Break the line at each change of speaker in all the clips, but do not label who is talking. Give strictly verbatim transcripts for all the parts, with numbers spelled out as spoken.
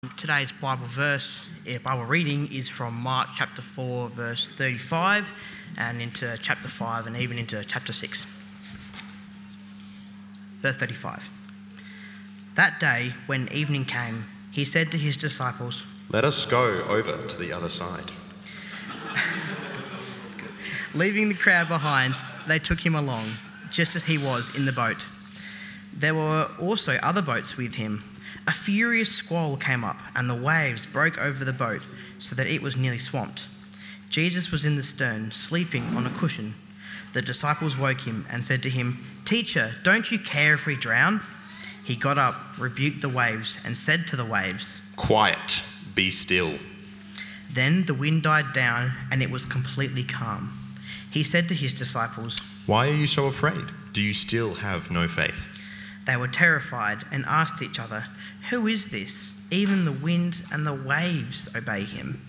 Today's Bible verse, uh, Bible reading is from Mark chapter four, verse thirty-five, and into chapter five, and even into chapter six. Verse thirty-five. That day, when evening came, he said to his disciples,
"Let us go over to the other side."
Leaving the crowd behind, they took him along, just as he was in the boat. There were also other boats with him. A furious squall came up, and the waves broke over the boat so that it was nearly swamped. Jesus was in the stern, sleeping on a cushion. The disciples woke him and said to him, "Teacher, don't you care if we drown?" He got up, rebuked the waves, and said to the waves,
"Quiet, be still."
Then the wind died down, and it was completely calm. He said to his disciples,
"Why are you so afraid? Do you still have no faith?"
They were terrified and asked each other, "Who is this? Even the wind and the waves obey him."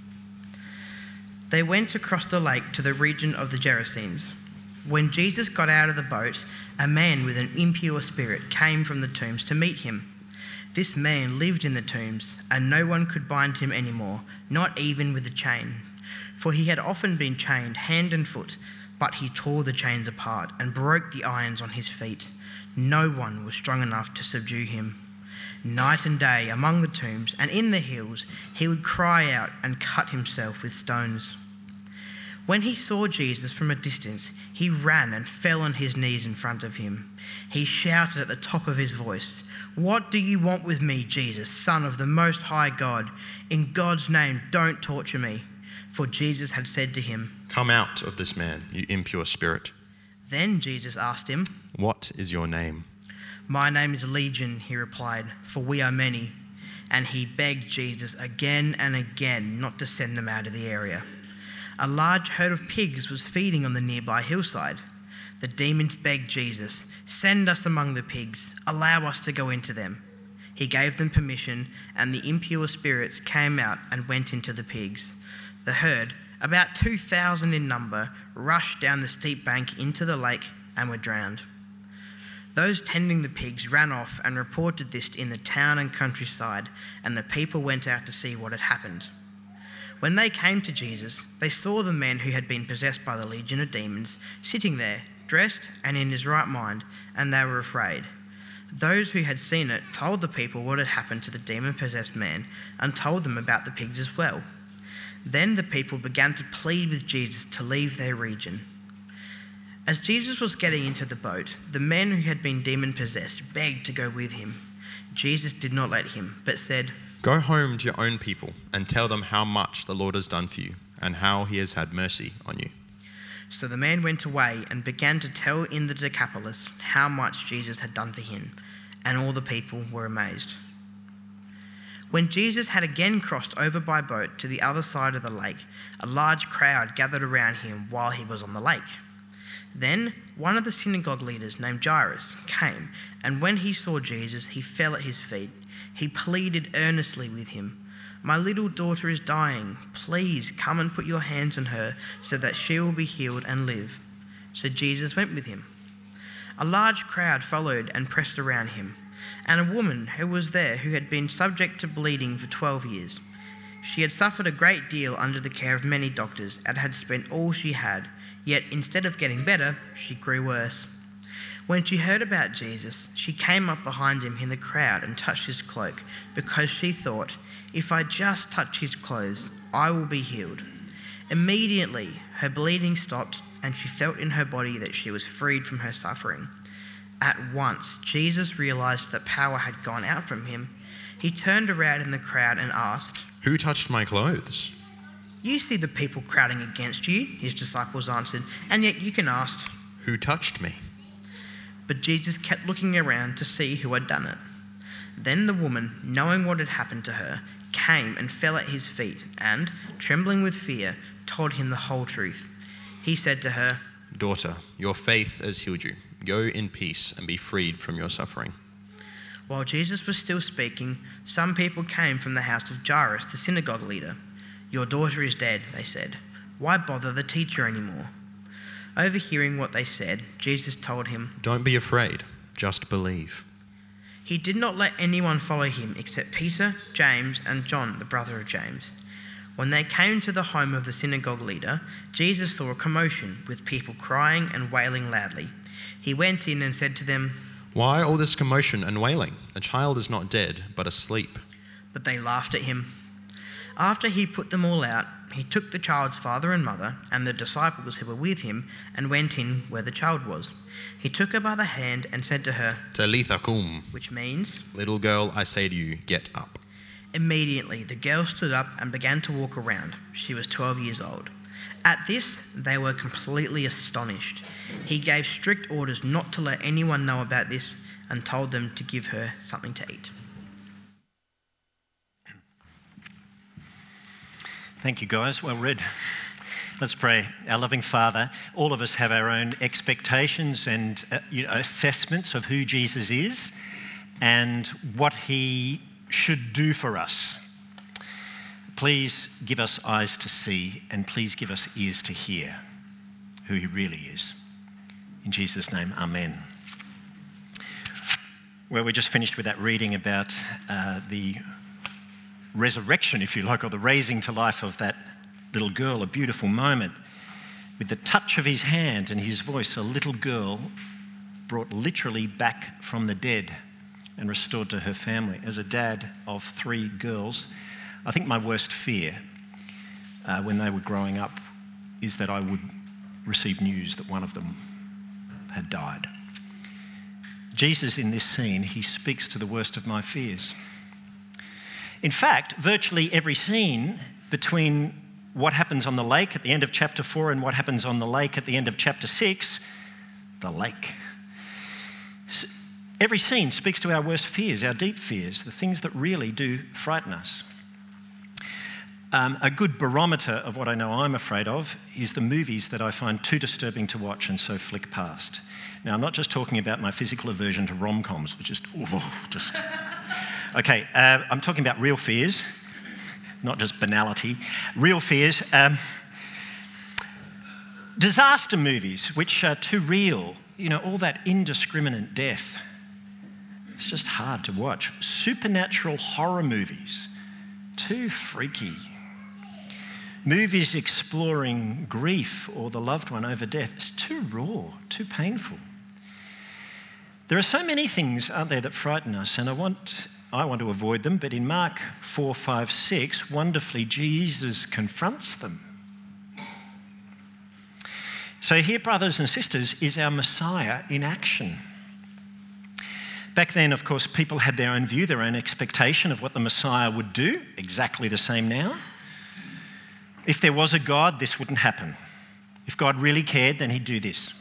They went across the lake to the region of the Gerasenes. When Jesus got out of the boat, a man with an impure spirit came from the tombs to meet him. This man lived in the tombs, and no one could bind him anymore, not even with a chain. For he had often been chained hand and foot, but he tore the chains apart and broke the irons on his feet. No one was strong enough to subdue him. Night and day among the tombs and in the hills, he would cry out and cut himself with stones. When he saw Jesus from a distance, he ran and fell on his knees in front of him. He shouted at the top of his voice, "What do you want with me, Jesus, Son of the Most High God? In God's name, don't torture me." For Jesus had said to him,
"Come out of this man, you impure spirit."
Then Jesus asked him,
"What is your name?"
"My name is Legion," he replied, "for we are many." And he begged Jesus again and again not to send them out of the area. A large herd of pigs was feeding on the nearby hillside. The demons begged Jesus, "Send us among the pigs, allow us to go into them." He gave them permission, and the impure spirits came out and went into the pigs. The herd, about two thousand in number, rushed down the steep bank into the lake and were drowned. Those tending the pigs ran off and reported this in the town and countryside, and the people went out to see what had happened. When they came to Jesus, they saw the man who had been possessed by the legion of demons sitting there, dressed and in his right mind, and they were afraid. Those who had seen it told the people what had happened to the demon-possessed man and told them about the pigs as well. Then the people began to plead with Jesus to leave their region. As Jesus was getting into the boat, the men who had been demon-possessed begged to go with him. Jesus did not let him, but said,
"Go home to your own people and tell them how much the Lord has done for you and how he has had mercy on you."
So the man went away and began to tell in the Decapolis how much Jesus had done for him, and all the people were amazed. When Jesus had again crossed over by boat to the other side of the lake, a large crowd gathered around him while he was on the lake. Then one of the synagogue leaders named Jairus came, and when he saw Jesus, he fell at his feet. He pleaded earnestly with him, "My little daughter is dying. Please come and put your hands on her so that she will be healed and live." So Jesus went with him. A large crowd followed and pressed around him, and a woman who was there who had been subject to bleeding for twelve years. She had suffered a great deal under the care of many doctors and had spent all she had, yet instead of getting better, she grew worse. When she heard about Jesus, she came up behind him in the crowd and touched his cloak, because she thought, "If I just touch his clothes, I will be healed." Immediately, her bleeding stopped, and she felt in her body that she was freed from her suffering. At once, Jesus realized that power had gone out from him. He turned around in the crowd and asked,
"Who touched my clothes?"
"You see the people crowding against you," his disciples answered, "and yet you can ask."
"Who touched me?"
But Jesus kept looking around to see who had done it. Then the woman, knowing what had happened to her, came and fell at his feet and, trembling with fear, told him the whole truth. He said to her,
"Daughter, your faith has healed you. Go in peace and be freed from your suffering."
While Jesus was still speaking, some people came from the house of Jairus, the synagogue leader. "Your daughter is dead," they said. "Why bother the teacher anymore?" Overhearing what they said, Jesus told him,
"Don't be afraid, just believe."
He did not let anyone follow him except Peter, James, and John, the brother of James. When they came to the home of the synagogue leader, Jesus saw a commotion with people crying and wailing loudly. He went in and said to them,
"Why all this commotion and wailing? The child is not dead, but asleep."
But they laughed at him. After he put them all out, he took the child's father and mother and the disciples who were with him and went in where the child was. He took her by the hand and said to her,
"Talitha kum,"
which means,
"Little girl, I say to you, get up."
Immediately the girl stood up and began to walk around. She was twelve years old. At this, they were completely astonished. He gave strict orders not to let anyone know about this and told them to give her something to eat.
Thank you, guys. Well read. Let's pray. Our loving Father, all of us have our own expectations and uh, you know, assessments of who Jesus is and what he should do for us. Please give us eyes to see and please give us ears to hear who he really is. In Jesus' name, amen. Well, we just finished with that reading about uh, the resurrection, if you like, or the raising to life of that little girl, a beautiful moment. With the touch of his hand and his voice, a little girl brought literally back from the dead and restored to her family. As a dad of three girls, I think my worst fear uh, when they were growing up is that I would receive news that one of them had died. Jesus, in this scene, he speaks to the worst of my fears. In fact, virtually every scene between what happens on the lake at the end of chapter four and what happens on the lake at the end of chapter six, the lake. Every scene speaks to our worst fears, our deep fears, the things that really do frighten us. Um, a good barometer of what I know I'm afraid of is the movies that I find too disturbing to watch and so flick past. Now, I'm not just talking about my physical aversion to rom-coms, which is ooh, just... Okay, uh, I'm talking about real fears, not just banality. Real fears. Um, disaster movies, which are too real. You know, all that indiscriminate death. It's just hard to watch. Supernatural horror movies. Too freaky. Movies exploring grief or the loved one over death. It's too raw, too painful. There are so many things, aren't there, that frighten us, and I want... I want to avoid them, but in Mark four, five, six, wonderfully, Jesus confronts them. So here, brothers and sisters, is our Messiah in action. Back then, of course, people had their own view, their own expectation of what the Messiah would do, exactly the same now. If there was a God, this wouldn't happen. If God really cared, then he'd do this.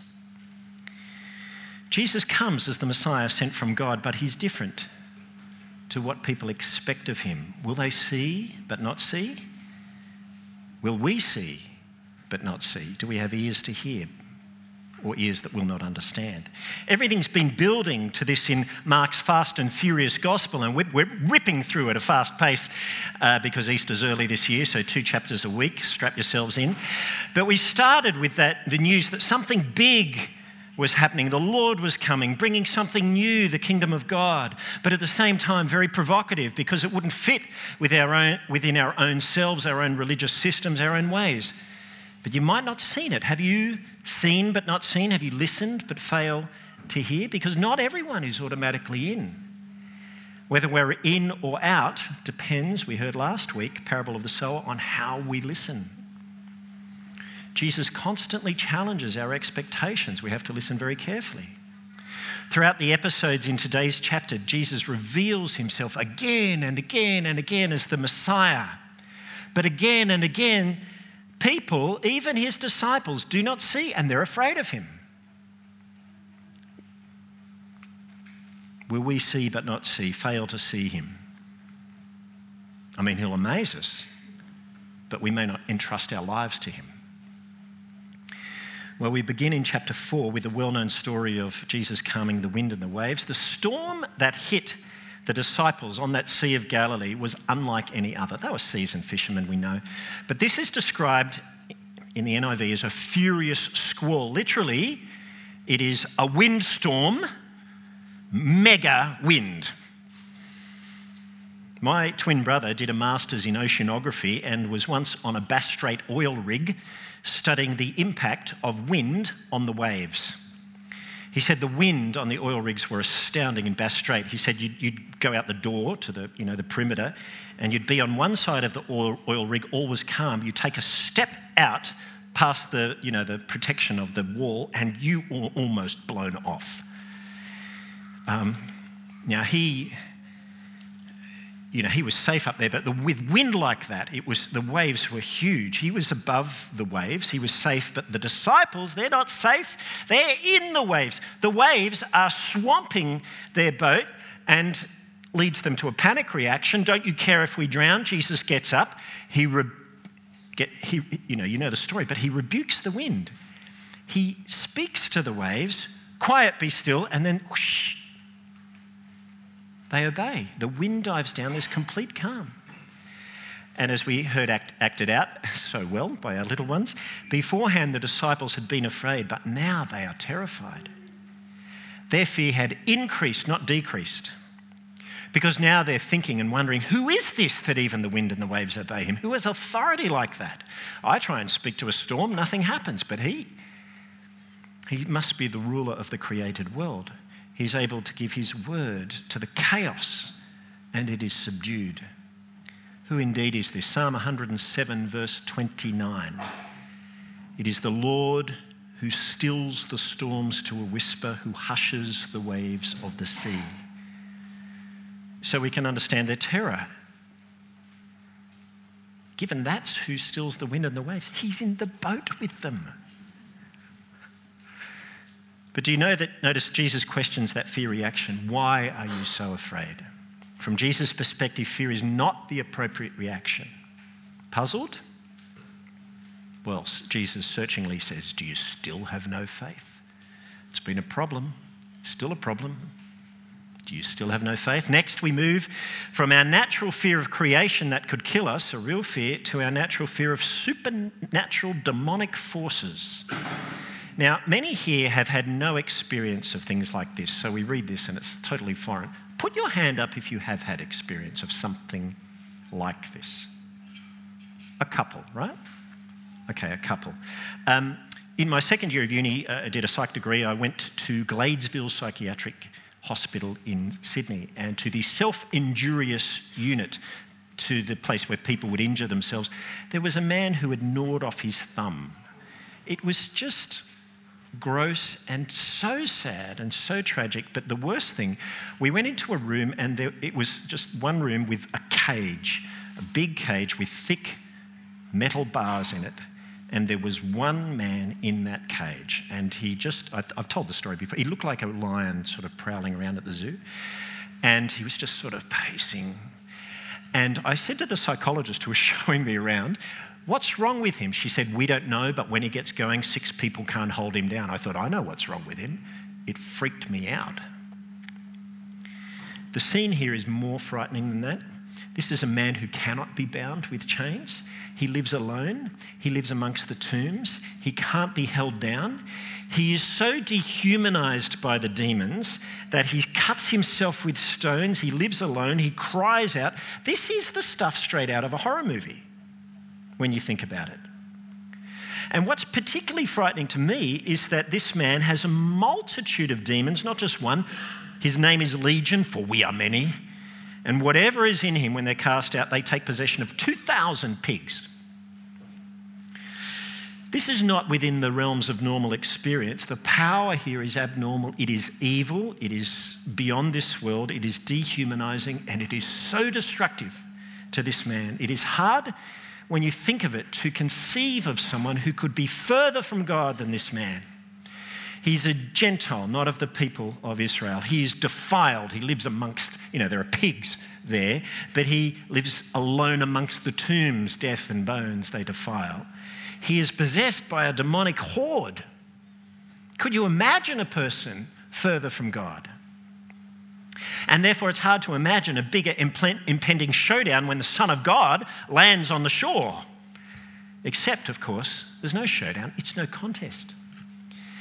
Jesus comes as the Messiah sent from God, but he's different to what people expect of him. Will they see but not see? Will we see but not see? Do we have ears to hear or ears that will not understand? Everything's been building to this in Mark's fast and furious gospel, and we're, we're ripping through at a fast pace uh, because Easter's early this year, so two chapters a week, strap yourselves in. But we started with that, the news that something big was happening. The Lord was coming, bringing something new, the kingdom of God, but at the same time very provocative because it wouldn't fit with our own, within our own selves, our own religious systems, our own ways. But you might not have seen it. Have you seen but not seen? Have you listened but failed to hear? Because not everyone is automatically in. Whether we're in or out depends, we heard last week, Parable of the Sower, on how we listen. Jesus constantly challenges our expectations. We have to listen very carefully. Throughout the episodes in today's chapter, Jesus reveals himself again and again and again as the Messiah. But again and again, people, even his disciples, do not see, and they're afraid of him. Will we see but not see, fail to see him? I mean, he'll amaze us, but we may not entrust our lives to him. Well, we begin in chapter four with the well-known story of Jesus calming the wind and the waves. The storm that hit the disciples on that Sea of Galilee was unlike any other. They were seasoned fishermen, we know. But this is described in the N I V as a furious squall. Literally, it is a windstorm mega wind. My twin brother did a master's in oceanography and was once on a Bass Strait oil rig studying the impact of wind on the waves. He said the wind on the oil rigs were astounding in Bass Strait. He said you'd, you'd go out the door to the, you know, the perimeter and you'd be on one side of the oil, oil rig, all was calm. You take a step out past the, you know, the protection of the wall and you were almost blown off. Um, now he... You know, he was safe up there, but the, with wind like that, it was the waves were huge. He was above the waves. He was safe, but the disciples, they're not safe. They're in the waves. The waves are swamping their boat and leads them to a panic reaction. Don't you care if we drown? Jesus gets up. He, re- get, he, you know, you know the story, but he rebukes the wind. He speaks to the waves, quiet, be still, and then whoosh, they obey. The wind dives down, there's complete calm. And as we heard act, acted out so well by our little ones, beforehand the disciples had been afraid, but now they are terrified. Their fear had increased, not decreased. Because now they're thinking and wondering, who is this that even the wind and the waves obey him? Who has authority like that? I try and speak to a storm, nothing happens, but he, he must be the ruler of the created world. He's able to give his word to the chaos and it is subdued. Who indeed is this? Psalm one hundred seven verse twenty-nine. It is the Lord who stills the storms to a whisper, who hushes the waves of the sea. So we can understand their terror. Given that's who stills the wind and the waves, he's in the boat with them. But do you know that, notice Jesus questions that fear reaction. Why are you so afraid? From Jesus' perspective, fear is not the appropriate reaction. Puzzled? Well, Jesus searchingly says, do you still have no faith? It's been a problem, still a problem. Do you still have no faith? Next, we move from our natural fear of creation that could kill us, a real fear, to our natural fear of supernatural demonic forces. Now, many here have had no experience of things like this, so we read this and it's totally foreign. Put your hand up if you have had experience of something like this. A couple, right? Okay, a couple. Um, in my second year of uni, uh, I did a psych degree. I went to Gladesville Psychiatric Hospital in Sydney and to the self-injurious unit, to the place where people would injure themselves. There was a man who had gnawed off his thumb. It was just gross and so sad and so tragic. But the worst thing, we went into a room and there, it was just one room with a cage, a big cage with thick metal bars in it. And there was one man in that cage. And he just, I've, I've told the story before, he looked like a lion sort of prowling around at the zoo. And he was just sort of pacing. And I said to the psychologist who was showing me around, what's wrong with him? She said, we don't know, but when he gets going, six people can't hold him down. I thought, I know what's wrong with him. It freaked me out. The scene here is more frightening than that. This is a man who cannot be bound with chains. He lives alone. He lives amongst the tombs. He can't be held down. He is so dehumanized by the demons that he cuts himself with stones. He lives alone. He cries out. This is the stuff straight out of a horror movie, when you think about it. And what's particularly frightening to me is that this man has a multitude of demons, not just one. His name is Legion, for we are many. And whatever is in him, when they're cast out, they take possession of two thousand pigs. This is not within the realms of normal experience. The power here is abnormal. It is evil. It is beyond this world. It is dehumanizing, and it is so destructive to this man. It is hard, when you think of it, to conceive of someone who could be further from God than this man. He's a Gentile, not of the people of Israel. He is defiled. He lives amongst, you know, there are pigs there, but he lives alone amongst the tombs, death and bones they defile. He is possessed by a demonic horde. Could you imagine a person further from God? And therefore it's hard to imagine a bigger impending showdown when the Son of God lands on the shore. Except, of course, there's no showdown, it's no contest.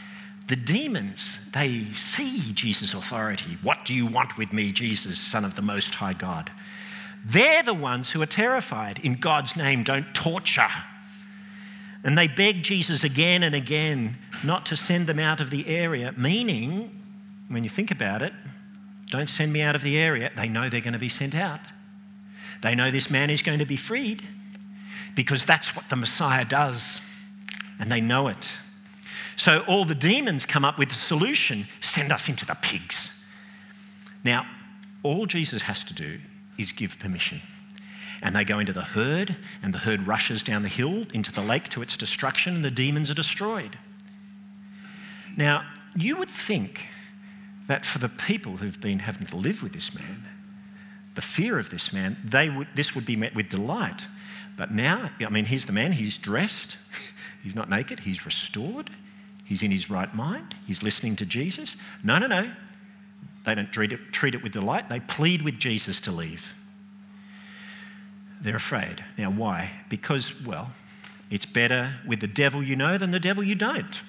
The demons, they see Jesus' authority. What do you want with me, Jesus, Son of the Most High God? They're the ones who are terrified. In God's name, don't torture. And they beg Jesus again and again not to send them out of the area, meaning, when you think about it, don't send me out of the area. They know they're going to be sent out. They know this man is going to be freed because that's what the Messiah does, and they know it. So all the demons come up with the solution: send us into the pigs. Now, all Jesus has to do is give permission. And they go into the herd, and the herd rushes down the hill into the lake to its destruction, and the demons are destroyed. Now, you would think that for the people who've been having to live with this man, the fear of this man, they would, this would be met with delight. But now, I mean, here's the man, he's dressed, he's not naked, he's restored, he's in his right mind, he's listening to Jesus. No, no, no. They don't treat it, treat it with delight, they plead with Jesus to leave. They're afraid. Now, why? Because, well, it's better with the devil you know than the devil you don't.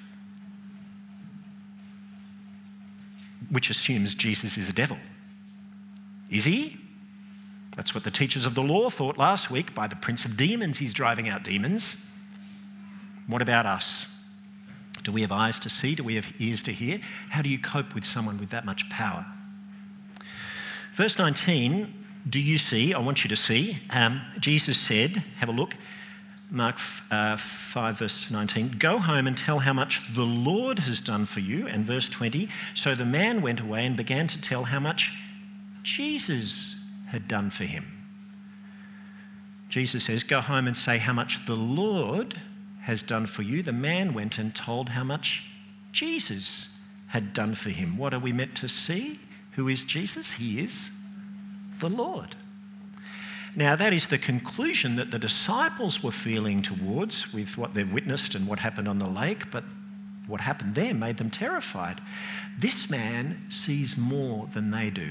Which assumes Jesus is a devil. Is he? That's what the teachers of the law thought last week. By the prince of demons, he's driving out demons. What about us? Do we have eyes to see? Do we have ears to hear? How do you cope with someone with that much power? Verse nineteen, do you see? I want you to see. Um, Jesus said, have a look, Mark uh, five, verse nineteen, go home and tell how much the Lord has done for you. And verse twenty, so the man went away and began to tell how much Jesus had done for him. Jesus says, go home and say how much the Lord has done for you. The man went and told how much Jesus had done for him. What are we meant to see? Who is Jesus? He is the Lord. Now, that is the conclusion that the disciples were feeling towards with what they've witnessed and what happened on the lake, but what happened there made them terrified. This man sees more than they do.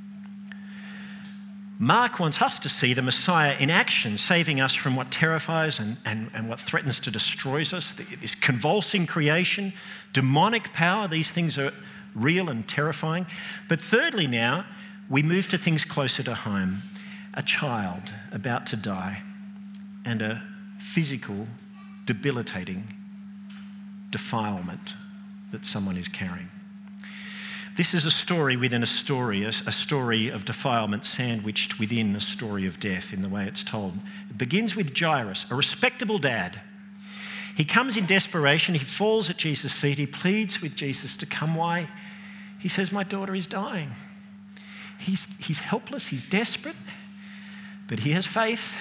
Mark wants us to see the Messiah in action, saving us from what terrifies and, and, and what threatens to destroy us, this convulsing creation, demonic power. These things are real and terrifying. But thirdly now, we move to things closer to home. A child about to die and a physical, debilitating defilement that someone is carrying. This is a story within a story, a, a story of defilement sandwiched within a story of death in the way it's told. It begins with Jairus, a respectable dad. He comes in desperation, he falls at Jesus' feet, he pleads with Jesus to come. Why? He says, my daughter is dying. He's, he's helpless, he's desperate, but he has faith.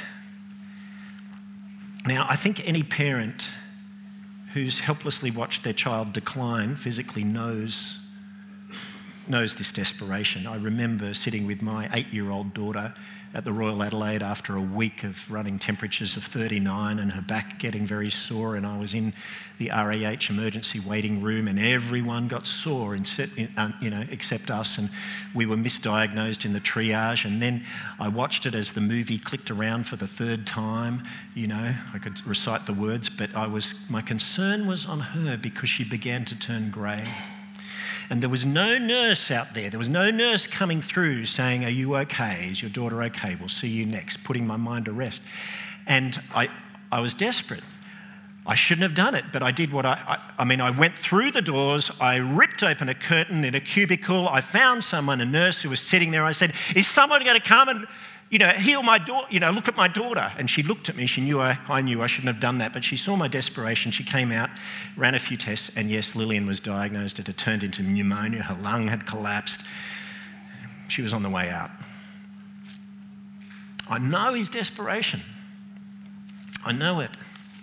Now, I think any parent who's helplessly watched their child decline physically knows knows this desperation. I remember sitting with my eight-year-old daughter at the Royal Adelaide after a week of running temperatures of thirty-nine and her back getting very sore, and I was in the R A H emergency waiting room and everyone got sore in, you know, except us, and we were misdiagnosed in the triage. And then I watched it as the movie clicked around for the third time. You know, I could recite the words, but I was my concern was on her because she began to turn grey. And there was no nurse out there. There was no nurse coming through saying, are you okay? Is your daughter okay? We'll see you next, putting my mind to rest. And I, I was desperate. I shouldn't have done it, but I did what I, I, I mean, I went through the doors, I ripped open a curtain in a cubicle, I found someone, a nurse who was sitting there. I said, is someone going to come and, you know, heal my daughter, you know, look at my daughter? And she looked at me, she knew I, I knew I shouldn't have done that, but she saw my desperation. She came out, ran a few tests, and yes, Lillian was diagnosed. It had turned into pneumonia, her lung had collapsed. She was on the way out. I know his desperation. I know it.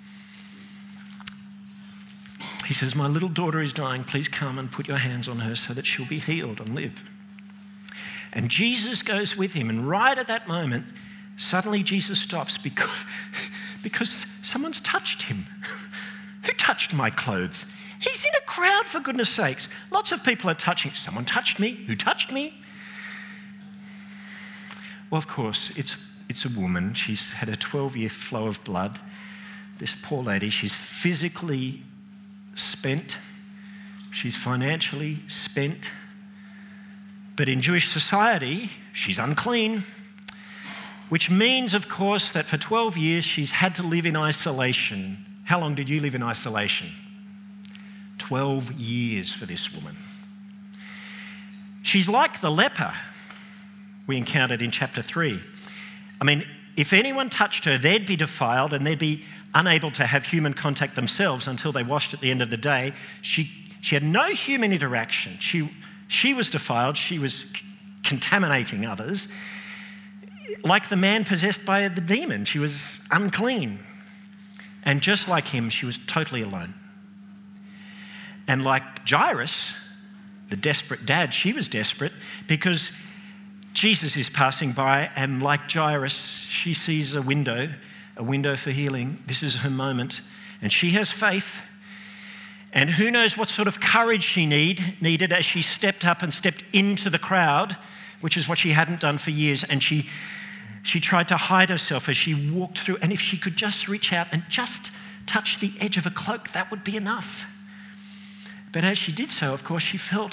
He says, my little daughter is dying, please come and put your hands on her so that she'll be healed and live. And Jesus goes with him, and right at that moment, suddenly Jesus stops because, because someone's touched him. Who touched my clothes? He's in a crowd, for goodness sakes. Lots of people are touching. Someone touched me. Who touched me? Well, of course, it's, it's a woman. She's had a twelve-year flow of blood. This poor lady, she's physically spent. She's financially spent. But in Jewish society, she's unclean, which means, of course, that for twelve years she's had to live in isolation. How long did you live in isolation? twelve years for this woman. She's like the leper we encountered in chapter three. I mean, if anyone touched her, they'd be defiled and they'd be unable to have human contact themselves until they washed at the end of the day. She, she had no human interaction. She, she was defiled. She was c- contaminating others. Like the man possessed by the demon, she was unclean. And just like him, she was totally alone. And like Jairus, the desperate dad, she was desperate because Jesus is passing by, and like Jairus, she sees a window, a window for healing. This is her moment. And she has faith. And who knows what sort of courage she need, needed as she stepped up and stepped into the crowd, which is what she hadn't done for years. And she, she tried to hide herself as she walked through. And if she could just reach out and just touch the edge of a cloak, that would be enough. But as she did so, of course, she felt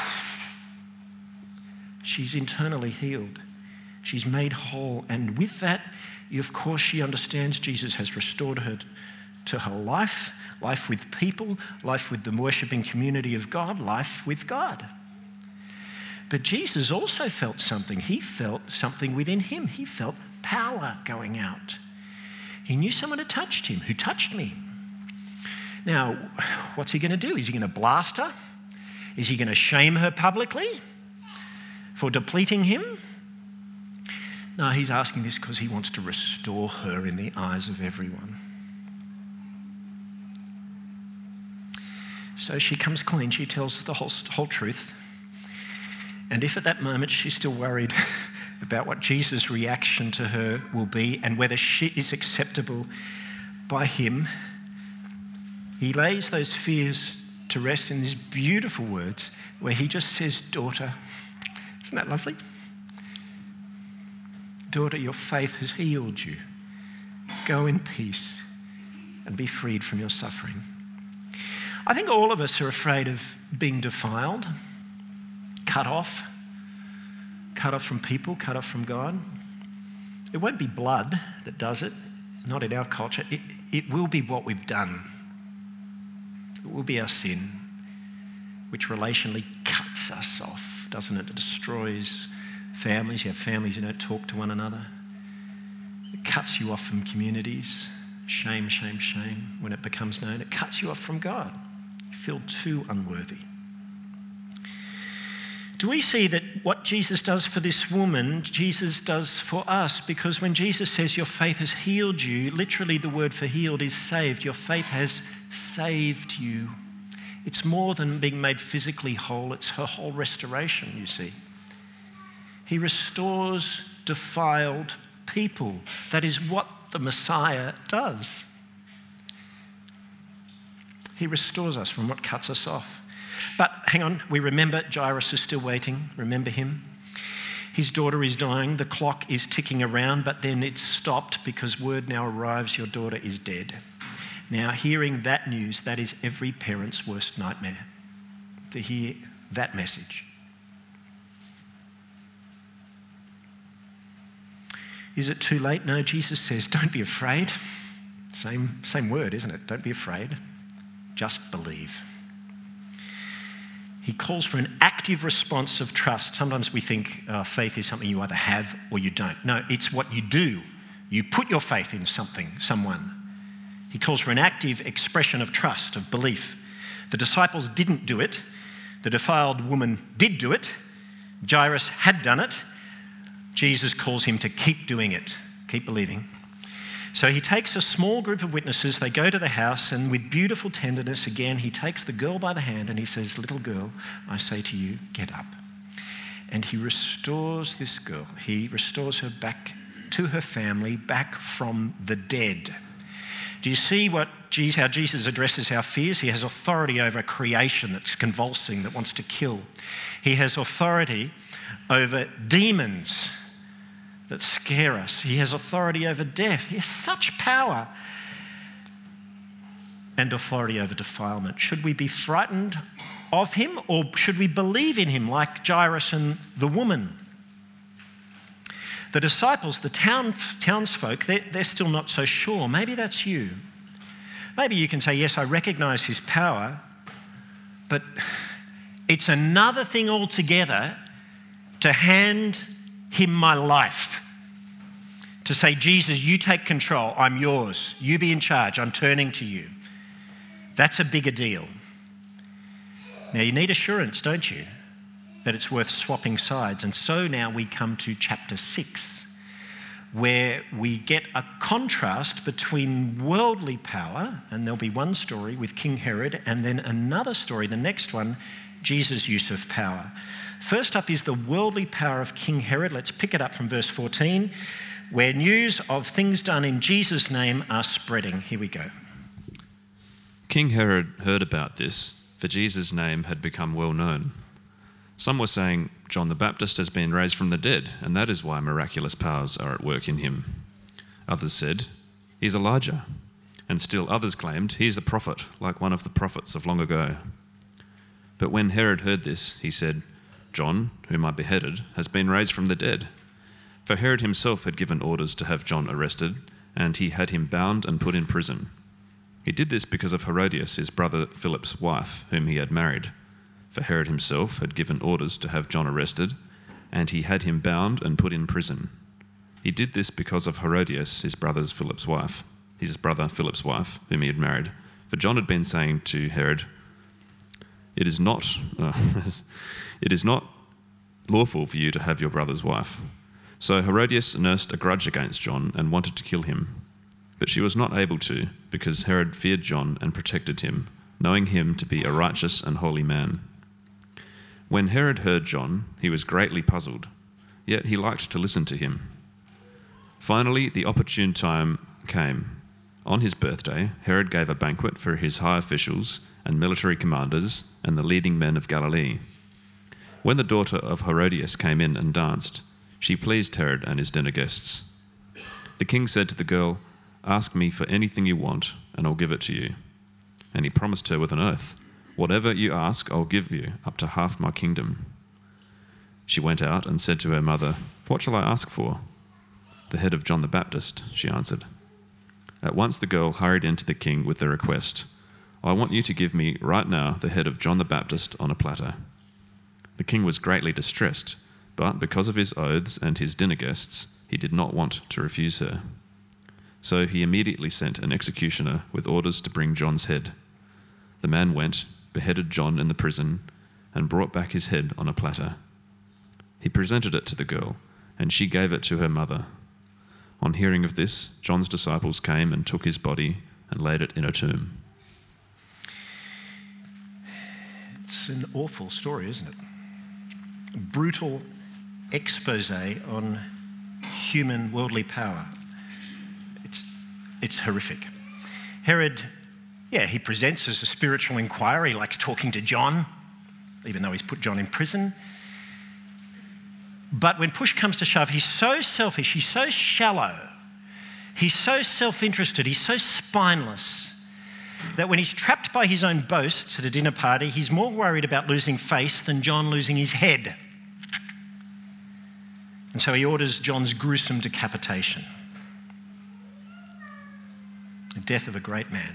she's internally healed. She's made whole. And with that, of course, she understands Jesus has restored her to her life, life with people, life with the worshipping community of God, life with God. But Jesus also felt something. He felt something within him. He felt power going out. He knew someone had touched him. Who touched me? Now, what's he going to do? Is he going to blast her? Is he going to shame her publicly for depleting him? No, he's asking this because he wants to restore her in the eyes of everyone. So she comes clean. She tells the whole, whole truth. And if at that moment she's still worried about what Jesus' reaction to her will be and whether she is acceptable by him, he lays those fears to rest in these beautiful words where he just says, "Daughter," isn't that lovely? "Daughter, your faith has healed you. Go in peace and be freed from your suffering." I think all of us are afraid of being defiled, cut off, cut off from people, cut off from God. It won't be blood that does it, not in our culture. It, it will be what we've done. It will be our sin, which relationally cuts us off, doesn't it? It destroys families. You have families who don't talk to one another. It cuts you off from communities. Shame, shame, shame. When it becomes known, it cuts you off from God. You feel too unworthy. Do we see that what Jesus does for this woman, Jesus does for us? Because when Jesus says your faith has healed you, literally the word for healed is saved. Your faith has saved you. It's more than being made physically whole. It's her whole restoration, you see. He restores defiled people. That is what the Messiah does. He restores us from what cuts us off. But hang on, we remember Jairus is still waiting. Remember him? His daughter is dying. The clock is ticking around, but then it's stopped because word now arrives, your daughter is dead. Now, hearing that news, that is every parent's worst nightmare, to hear that message. Is it too late? No, Jesus says, don't be afraid. Same, same word, isn't it? Don't be afraid. Just believe. He calls for an active response of trust. Sometimes we think uh, faith is something you either have or you don't. No, it's what you do. You put your faith in something, someone. He calls for an active expression of trust, of belief. The disciples didn't do it. The defiled woman did do it. Jairus had done it. Jesus calls him to keep doing it, keep believing. So he takes a small group of witnesses, they go to the house, and with beautiful tenderness, again, he takes the girl by the hand and he says, little girl, I say to you, get up. And he restores this girl. He restores her back to her family, back from the dead. Do you see what how Jesus addresses our fears? He has authority over a creation that's convulsing, that wants to kill. He has authority over demons that scare us. He has authority over death. He has such power and authority over defilement. Should we be frightened of him, or should we believe in him like Jairus and the woman? The disciples, the town, townsfolk, they're, they're still not so sure. Maybe that's you. Maybe you can say, yes, I recognise his power, but it's another thing altogether to hand him my life. To say, Jesus, you take control, I'm yours. You be in charge, I'm turning to you. That's a bigger deal. Now, you need assurance, don't you, that it's worth swapping sides. And so now we come to chapter six, where we get a contrast between worldly power, and there'll be one story with King Herod, and then another story, the next one, Jesus' use of power. First up is the worldly power of King Herod. Let's pick it up from verse fourteen, where news of things done in Jesus' name are spreading. Here we go.
King Herod heard about this, for Jesus' name had become well known. Some were saying, John the Baptist has been raised from the dead, and that is why miraculous powers are at work in him. Others said, he's Elijah. And still others claimed, he's the prophet, like one of the prophets of long ago. But when Herod heard this, he said, John, whom I beheaded, has been raised from the dead. For Herod himself had given orders to have John arrested, and he had him bound and put in prison. He did this because of Herodias, his brother Philip's wife, whom he had married. For Herod himself had given orders to have John arrested, and he had him bound and put in prison. He did this because of Herodias, his brother's Philip's wife, his brother Philip's wife, whom he had married. For John had been saying to Herod, "It is not, uh, it is not lawful for you to have your brother's wife." So Herodias nursed a grudge against John and wanted to kill him. But she was not able to, because Herod feared John and protected him, knowing him to be a righteous and holy man. When Herod heard John, he was greatly puzzled, yet he liked to listen to him. Finally, the opportune time came. On his birthday, Herod gave a banquet for his high officials and military commanders and the leading men of Galilee. When the daughter of Herodias came in and danced, she pleased Herod and his dinner guests. The king said to the girl, "Ask me for anything you want, and I'll give it to you." And he promised her with an oath, "Whatever you ask, I'll give you, up to half my kingdom." She went out and said to her mother, "What shall I ask for?" "The head of John the Baptist," she answered. At once the girl hurried into the king with the request, "I want you to give me right now the head of John the Baptist on a platter." The king was greatly distressed, but because of his oaths and his dinner guests, he did not want to refuse her. So he immediately sent an executioner with orders to bring John's head. The man went, beheaded John in the prison, and brought back his head on a platter. He presented it to the girl, and she gave it to her mother. On hearing of this, John's disciples came and took his body and laid it in a tomb.
It's an awful story, isn't it? A brutal expose on human worldly power. It's, it's horrific. Herod, yeah, he presents as a spiritual inquirer. He likes talking to John, even though he's put John in prison. But when push comes to shove, he's so selfish, he's so shallow, he's so self-interested, he's so spineless, that when he's trapped by his own boasts at a dinner party, he's more worried about losing face than John losing his head. And so he orders John's gruesome decapitation. The death of a great man.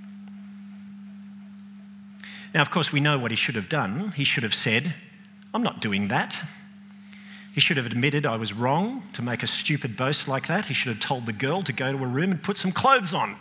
Now, of course, we know what he should have done. He should have said, "I'm not doing that." He should have admitted, "I was wrong to make a stupid boast like that." He should have told the girl to go to a room and put some clothes on.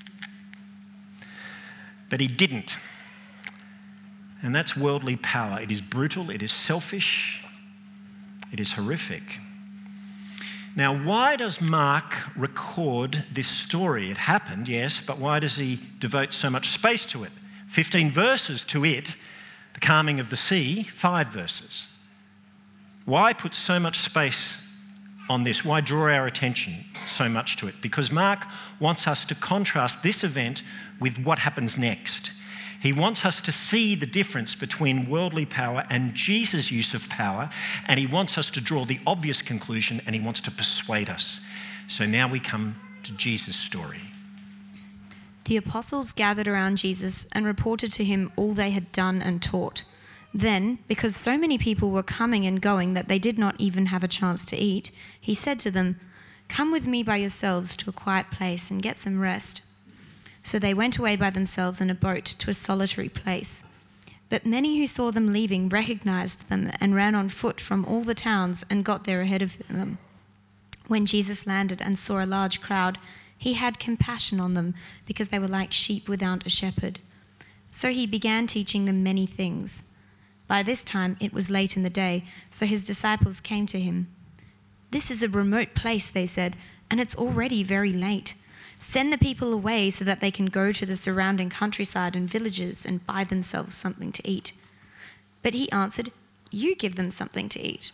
But he didn't. And that's worldly power. It is brutal, it is selfish, it is horrific. Now, why does Mark record this story? It happened, yes, but why does he devote so much space to it? fifteen verses to it, the calming of the sea, five verses. Why put so much space on this? Why draw our attention so much to it? Because Mark wants us to contrast this event with what happens next. He wants us to see the difference between worldly power and Jesus' use of power, and he wants us to draw the obvious conclusion, and he wants to persuade us. So now we come to Jesus' story.
The apostles gathered around Jesus and reported to him all they had done and taught. Then, because so many people were coming and going that they did not even have a chance to eat, he said to them, "Come with me by yourselves to a quiet place and get some rest." So they went away by themselves in a boat to a solitary place. But many who saw them leaving recognized them and ran on foot from all the towns and got there ahead of them. When Jesus landed and saw a large crowd, he had compassion on them because they were like sheep without a shepherd. So he began teaching them many things. By this time it was late in the day, so his disciples came to him. "This is a remote place," they said, "and it's already very late. Send the people away so that they can go to the surrounding countryside and villages and buy themselves something to eat." But he answered, "You give them something to eat."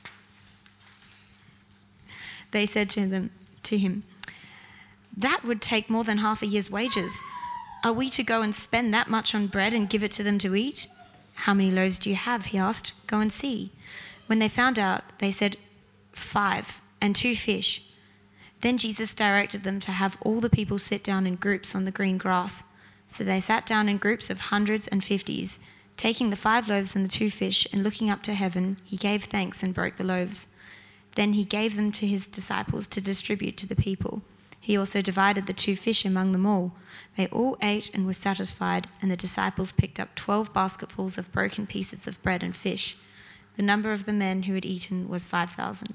They said to them, to him, "That would take more than half a year's wages. Are we to go and spend that much on bread and give it to them to eat?" "How many loaves do you have?" he asked. "Go and see." When they found out, they said, "Five, and two fish." Then Jesus directed them to have all the people sit down in groups on the green grass. So they sat down in groups of hundreds and fifties. Taking the five loaves and the two fish and looking up to heaven, he gave thanks and broke the loaves. Then he gave them to his disciples to distribute to the people. He also divided the two fish among them all. They all ate and were satisfied, and the disciples picked up twelve basketfuls of broken pieces of bread and fish. The number of the men who had eaten was five thousand.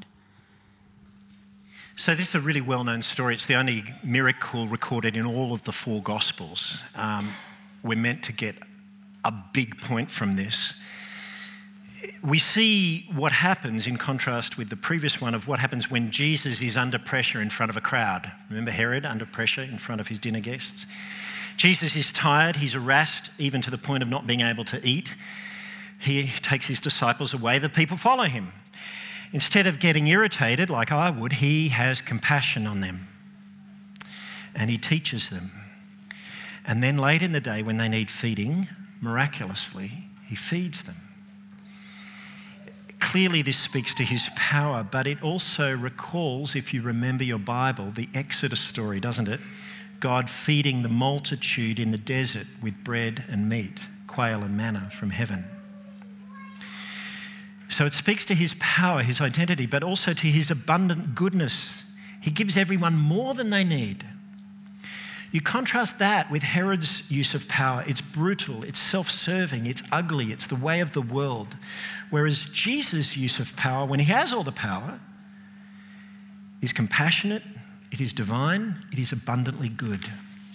So this is a really well-known story. It's the only miracle recorded in all of the four Gospels. Um, we're meant to get a big point from this. We see what happens in contrast with the previous one of what happens when Jesus is under pressure in front of a crowd. Remember Herod under pressure in front of his dinner guests? Jesus is tired, he's harassed even to the point of not being able to eat. He takes his disciples away, the people follow him. Instead of getting irritated like I would, he has compassion on them and he teaches them. And then late in the day when they need feeding, miraculously, he feeds them. Clearly this speaks to his power, but it also recalls, if you remember your Bible, the Exodus story, doesn't it? God feeding the multitude in the desert with bread and meat, quail and manna from heaven. So it speaks to his power, his identity, but also to his abundant goodness. He gives everyone more than they need. You contrast that with Herod's use of power. It's brutal, it's self-serving, it's ugly, it's the way of the world. Whereas Jesus' use of power, when he has all the power, is compassionate, it is divine, it is abundantly good.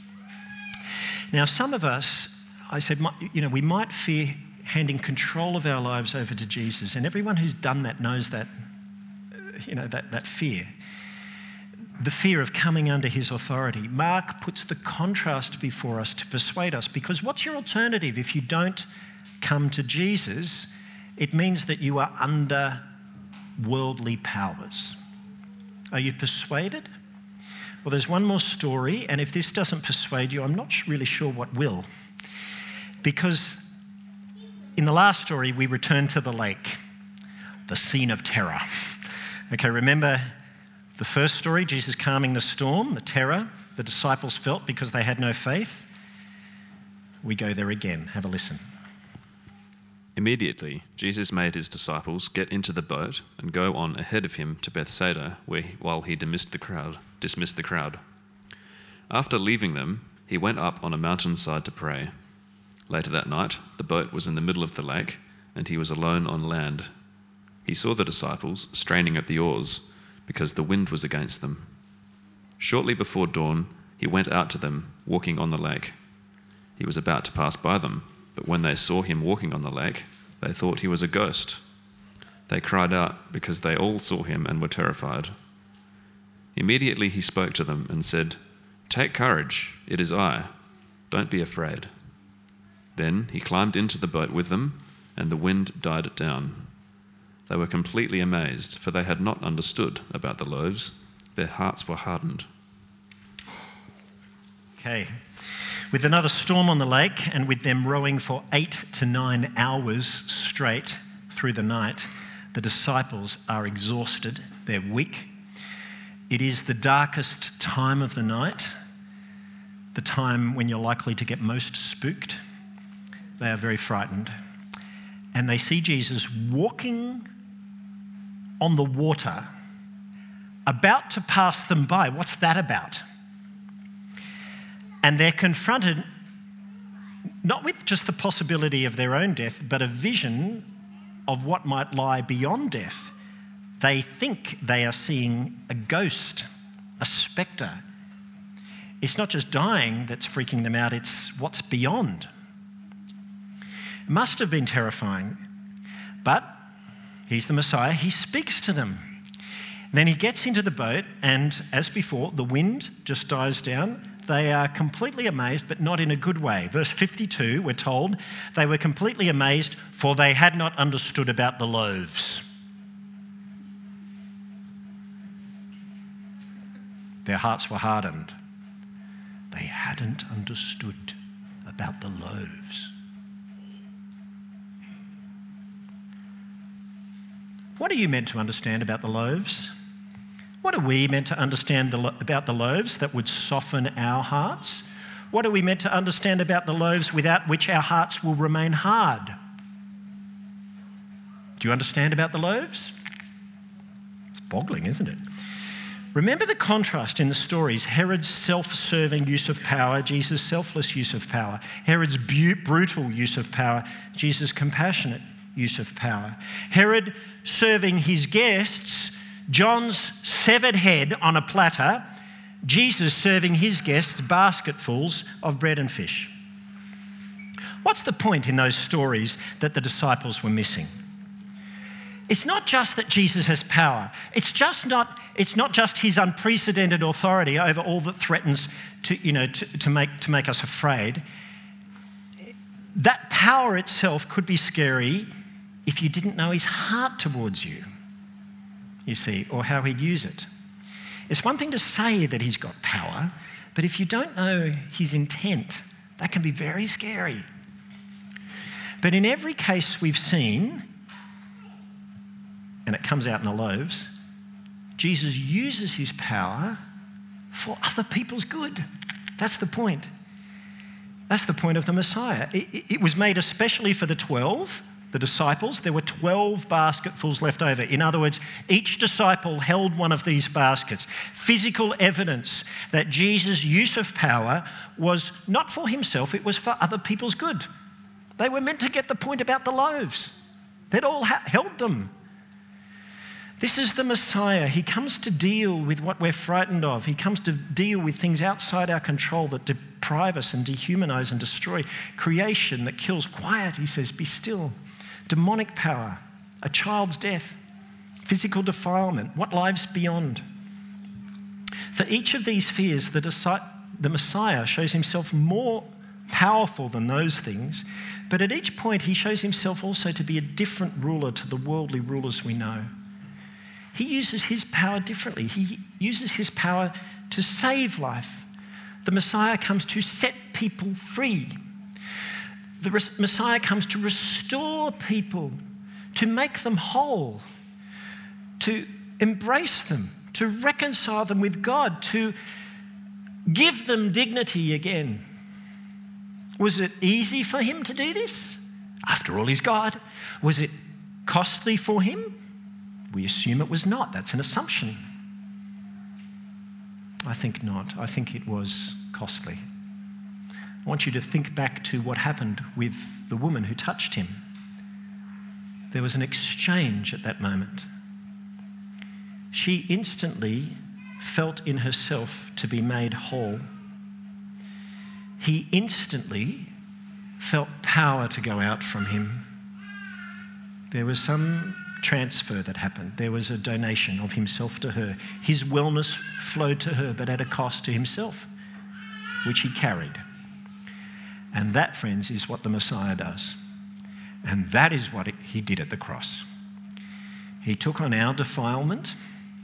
Now, some of us, I said, you know, we might fear handing control of our lives over to Jesus, and everyone who's done that knows that, you know, that, that fear. The fear of coming under his authority. Mark puts the contrast before us to persuade us, because what's your alternative if you don't come to Jesus? It means that you are under worldly powers. Are you persuaded? Well, there's one more story, and if this doesn't persuade you, I'm not really sure what will. Because in the last story, we return to the lake, the scene of terror. Okay, remember the first story, Jesus calming the storm, the terror the disciples felt because they had no faith? We go there again. Have a listen.
Immediately, Jesus made his disciples get into the boat and go on ahead of him to Bethsaida, where he, while he dismissed the crowd. Dismissed the crowd. After leaving them, he went up on a mountainside to pray. Later that night, the boat was in the middle of the lake, and he was alone on land. He saw the disciples straining at the oars, because the wind was against them. Shortly before dawn, he went out to them, walking on the lake. He was about to pass by them, but when they saw him walking on the lake, they thought he was a ghost. They cried out because they all saw him and were terrified. Immediately he spoke to them and said, "Take courage, it is I. Don't be afraid." Then he climbed into the boat with them, and the wind died down. They were completely amazed, for they had not understood about the loaves. Their hearts were hardened.
Okay. With another storm on the lake, and with them rowing for eight to nine hours straight through the night, the disciples are exhausted. They're weak. It is the darkest time of the night. the time when you're likely to get most spooked. They are very frightened. And they see Jesus walking on the water, about to pass them by. What's that about? And they're confronted not with just the possibility of their own death, but a vision of what might lie beyond death. They think they are seeing a ghost, a spectre. It's not just dying that's freaking them out, it's what's beyond. It must have been terrifying, but he's the Messiah. He speaks to them. Then he gets into the boat, and as before, the wind just dies down. They are completely amazed, but not in a good way. Verse fifty-two, we're told, they were completely amazed, for they had not understood about the loaves. Their hearts were hardened. They hadn't understood about the loaves. What are you meant to understand about the loaves? What are we meant to understand the lo- about the loaves that would soften our hearts? What are we meant to understand about the loaves without which our hearts will remain hard? Do you understand about the loaves? It's boggling, isn't it? Remember the contrast in the stories. Herod's self-serving use of power, Jesus' selfless use of power. Herod's bu- brutal use of power, Jesus' compassionate use of power. Herod serving his guests John's severed head on a platter, Jesus serving his guests basketfuls of bread and fish. What's the point in those stories that the disciples were missing? It's not just that Jesus has power. It's just not, it's not just his unprecedented authority over all that threatens to, you know, to, to, make, to make us afraid. That power itself could be scary if you didn't know his heart towards you, you see, or how he'd use it. It's one thing to say that he's got power, but if you don't know his intent, that can be very scary. But in every case we've seen, and it comes out in the loaves, Jesus uses his power for other people's good. That's the point. That's the point of the Messiah. It, it was made especially for the twelve, the disciples. There were twelve basketfuls left over. In other words, each disciple held one of these baskets. Physical evidence that Jesus' use of power was not for himself, it was for other people's good. They were meant to get the point about the loaves. They'd all ha- held them. This is the Messiah. He comes to deal with what we're frightened of. He comes to deal with things outside our control that deprive us and dehumanize and destroy. Creation that kills. Quiet, he says, be still. Demonic power, a child's death, physical defilement, what lies beyond. For each of these fears, the, disi- the Messiah shows himself more powerful than those things, but at each point he shows himself also to be a different ruler to the worldly rulers we know. He uses his power differently. He uses his power to save life. The Messiah comes to set people free. The res- Messiah comes to restore people, to make them whole, to embrace them, to reconcile them with God, to give them dignity again. Was it easy for him to do this? After all, he's God. Was it costly for him? We assume it was not. That's an assumption. I think not. I think it was costly. I want you to think back to what happened with the woman who touched him. There was an exchange at that moment. She instantly felt in herself to be made whole. He instantly felt power to go out from him. There was some transfer that happened. There was a donation of himself to her. His wellness flowed to her, but at a cost to himself, which he carried. And that, friends, is what the Messiah does. And that is what it, he did at the cross. He took on our defilement,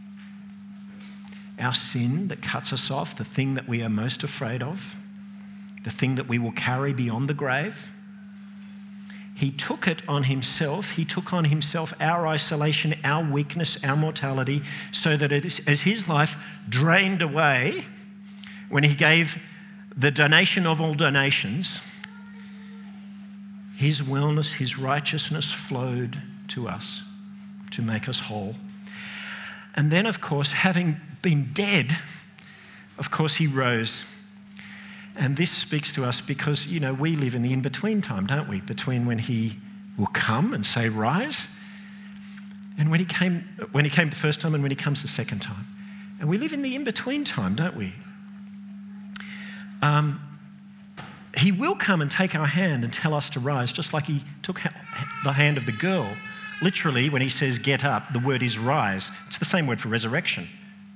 our sin that cuts us off, the thing that we are most afraid of, the thing that we will carry beyond the grave. He took it on himself. He took on himself our isolation, our weakness, our mortality, so that it is, as his life drained away, when he gave the donation of all donations, his wellness, his righteousness flowed to us to make us whole. And then, of course, having been dead, of course, he rose. And this speaks to us because, you know, we live in the in-between time, don't we? Between when he will come and say, rise, and when he came when he came the first time and when he comes the second time. And we live in the in-between time, don't we? Um, he will come and take our hand and tell us to rise, just like he took ha- the hand of the girl. Literally, when he says get up, the word is rise. It's the same word for resurrection.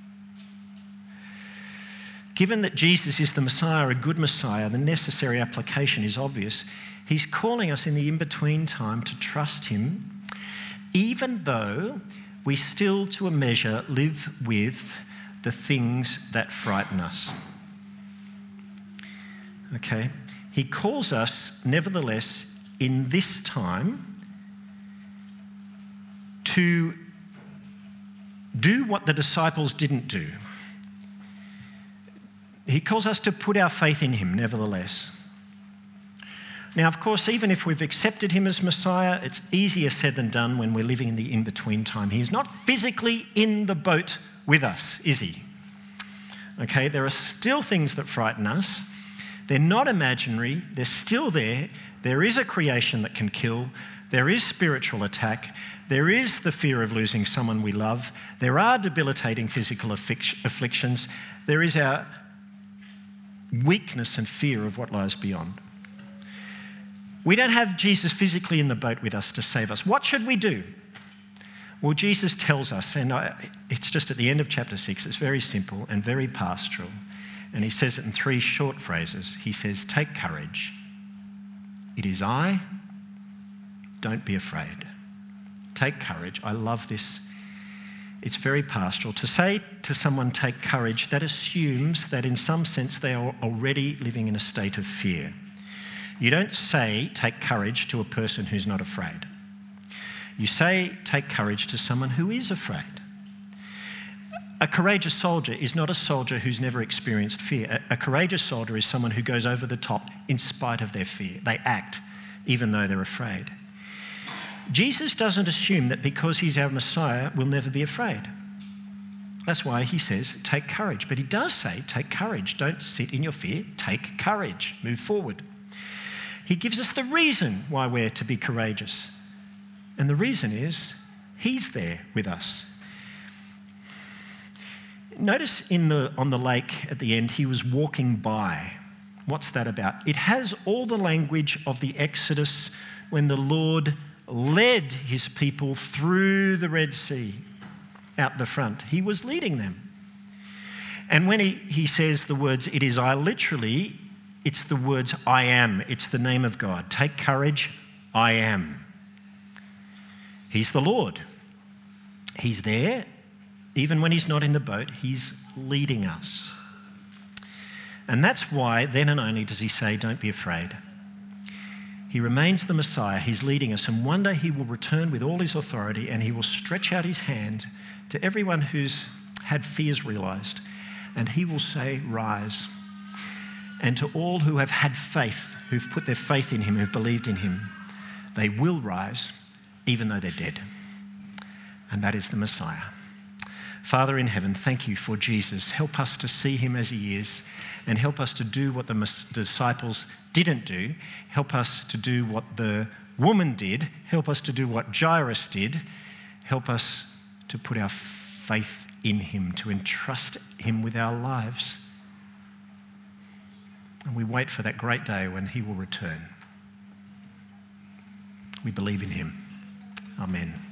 Given that Jesus is the Messiah, a good Messiah, the necessary application is obvious. He's calling us in the in-between time to trust him, even though we still, to a measure, live with the things that frighten us. Okay? He calls us, nevertheless, in this time, to do what the disciples didn't do. He calls us to put our faith in him, nevertheless. Now, of course, even if we've accepted him as Messiah, it's easier said than done when we're living in the in-between time. He's not physically in the boat with us, is he? Okay, there are still things that frighten us. They're not imaginary. They're still there. There is a creation that can kill. There is spiritual attack. There is the fear of losing someone we love. There are debilitating physical afflictions. There is our weakness and fear of what lies beyond. We don't have Jesus physically in the boat with us to save us. What should we do? Well, Jesus tells us, and I, it's just at the end of chapter six, it's very simple and very pastoral. And he says it in three short phrases. He says, take courage. It is I. Don't be afraid. Take courage. I love this. It's very pastoral. To say to someone, take courage, that assumes that in some sense they are already living in a state of fear. You don't say, take courage to a person who's not afraid. You say, take courage to someone who is afraid. A courageous soldier is not a soldier who's never experienced fear. A, a courageous soldier is someone who goes over the top in spite of their fear. They act even though they're afraid. Jesus doesn't assume that because he's our Messiah, we'll never be afraid. That's why he says, take courage. But he does say, take courage. Don't sit in your fear. Take courage. Move forward. He gives us the reason why we're to be courageous. And the reason is, he's there with us. Notice in the, on the lake at the end, he was walking by. What's that about? It has all the language of the Exodus when the Lord led his people through the Red Sea out the front. He was leading them. And when he, he says the words, it is I, literally, it's the words I am. It's the name of God. Take courage, I am. He's the Lord. He's there. Even when he's not in the boat, he's leading us. And that's why then and only does he say, don't be afraid. He remains the Messiah. He's leading us. And one day he will return with all his authority and he will stretch out his hand to everyone who's had fears realized. And he will say, rise. And to all who have had faith, who've put their faith in him, who've believed in him, they will rise even though they're dead. And that is the Messiah. Father in heaven, thank you for Jesus. Help us to see him as he is and help us to do what the disciples didn't do. Help us to do what the woman did. Help us to do what Jairus did. Help us to put our faith in him, to entrust him with our lives. And we wait for that great day when he will return. We believe in him. Amen.